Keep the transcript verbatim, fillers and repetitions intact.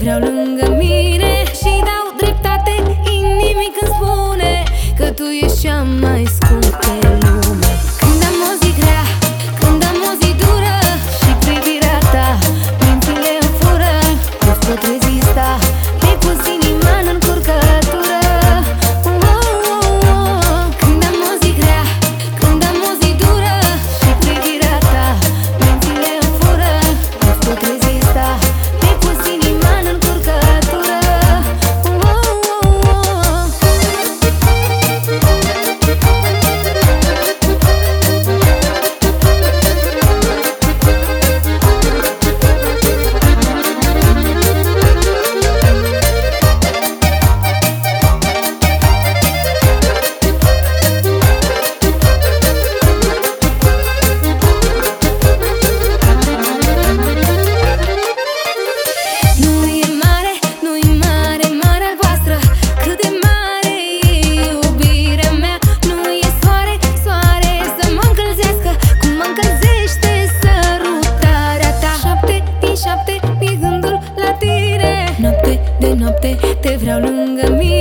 vreau lângă mine și dau dreptate inimii când spune că tu ești cea mai scumpă pe lume. Când am o zi grea, când am o zi dură și privirea ta mințile îmi fură, nu pot rezista, te pus inima în încurcătură. Oh, oh, oh. Când am o zi grea, când am o zi dură și privirea ta mințile îmi fură, nu pot rezista, te pus inima în încurcătură. Oh, oh, oh. Nu e mare, nu e mare, mare albastră, cât de mare e iubirea mea. Nu e soare, soare să mă încălzească cum mă încălzește sărutarea ta. Șapte din șapte mi gândul la tine, noapte de noapte te vreau lângă mine.